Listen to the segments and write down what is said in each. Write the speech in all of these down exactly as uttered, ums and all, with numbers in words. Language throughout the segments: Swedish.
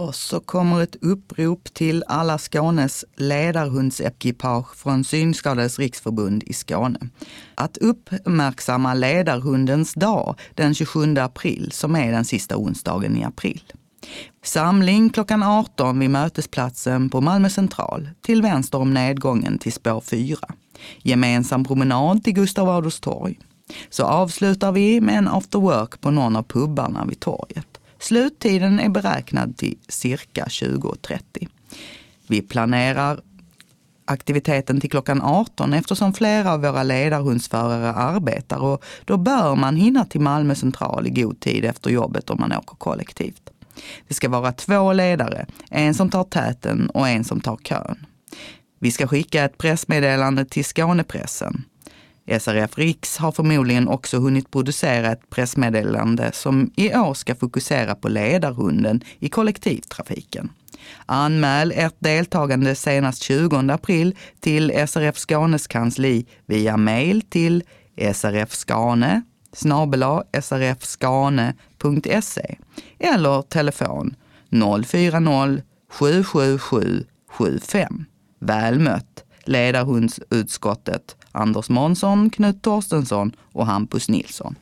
Och så kommer ett upprop till alla Skånes ledarhundsekipage från Synskadades riksförbund i Skåne. Att uppmärksamma ledarhundens dag den tjugosjunde april, som är den sista onsdagen i april. Samling klockan arton vid mötesplatsen på Malmö central, till vänster om nedgången till spår fyra. Gemensam promenad till Gustav Adolfs torg. Så avslutar vi med en after work på någon av pubbarna vid torget. Sluttiden är beräknad till cirka tjugo trettio. Vi planerar aktiviteten till klockan arton eftersom flera av våra ledarhundsförare arbetar, och då bör man hinna till Malmö central i god tid efter jobbet om man åker kollektivt. Det ska vara två ledare, en som tar täten och en som tar kön. Vi ska skicka ett pressmeddelande till Skånepressen. S R F Riks har förmodligen också hunnit producera ett pressmeddelande som i år ska fokusera på ledarhunden i kollektivtrafiken. Anmäl ert deltagande senast tjugonde april till S R F Skånes kansli via mail till srfskane snabel-a srfskane punkt se eller telefon noll fyra noll sju sju sju sju fem. Väl mött, ledarhundsutskottet Anders Månsson, Knut Torstensson och Hampus Nilsson.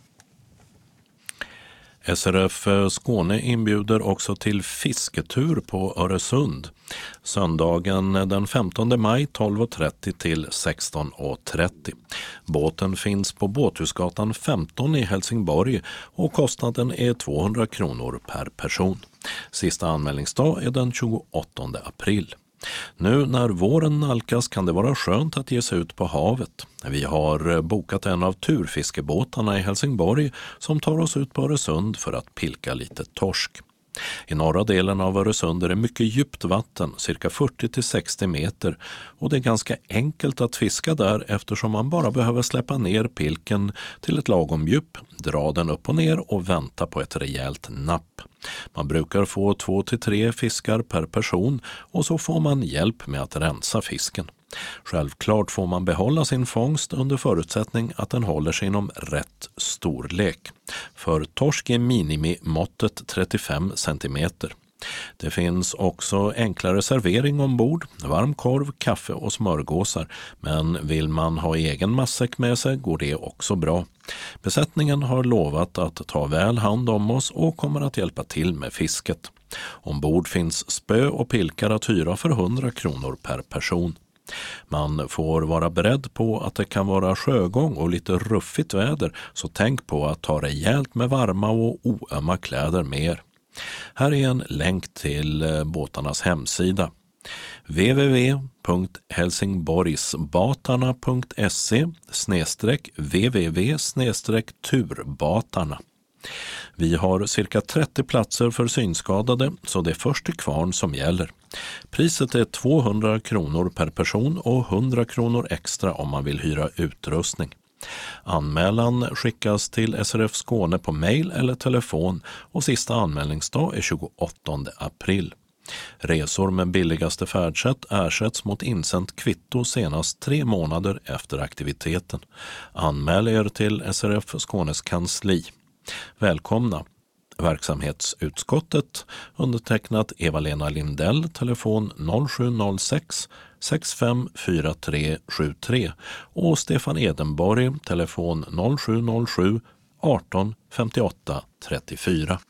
S R F Skåne inbjuder också till fisketur på Öresund. Söndagen den femtonde maj tolv och trettio till sexton och trettio. Båten finns på Båthusgatan femton i Helsingborg och kostnaden är tvåhundra kronor per person. Sista anmälningsdag är den tjugoåttonde april. Nu när våren nalkas kan det vara skönt att ge sig ut på havet. Vi har bokat en av turfiskebåtarna i Helsingborg som tar oss ut på Öresund för att pilka lite torsk. I norra delen av Öresund är det mycket djupt vatten, cirka fyrtio till sextio meter, och det är ganska enkelt att fiska där eftersom man bara behöver släppa ner pilken till ett lagom djup, dra den upp och ner och vänta på ett rejält napp. Man brukar få två till tre fiskar per person och så får man hjälp med att rensa fisken. Självklart får man behålla sin fångst under förutsättning att den håller sig inom rätt storlek. För torsk är minimimåttet trettiofem centimeter. Det finns också enklare servering ombord, varm korv, kaffe och smörgåsar, men vill man ha egen matsäck med sig går det också bra. Besättningen har lovat att ta väl hand om oss och kommer att hjälpa till med fisket. Ombord finns spö och pilkar att hyra för hundra kronor per person. Man får vara beredd på att det kan vara sjögång och lite ruffigt väder, så tänk på att ta rejält med varma och oömma kläder med er. Här är en länk till båtarnas hemsida. w w w punkt helsingborgsbatarna punkt se snedstreck www snedstreck turbatarna. Vi har cirka trettio platser för synskadade, så det är först till kvarn som gäller. Priset är tvåhundra kronor per person och hundra kronor extra om man vill hyra utrustning. Anmälan skickas till S R F Skåne på mail eller telefon och sista anmälningsdag är tjugoåttonde april. Resor med billigaste färdsätt ersätts mot insänt kvitto senast tre månader efter aktiviteten. Anmäl er till S R F Skånes kansli. Välkomna! Verksamhetsutskottet undertecknat Eva-Lena Lindell, telefon noll sju noll sex sex fem fyra tre sju tre och Stefan Edenborg, telefon noll sju noll sju arton femtioåtta trettiofyra.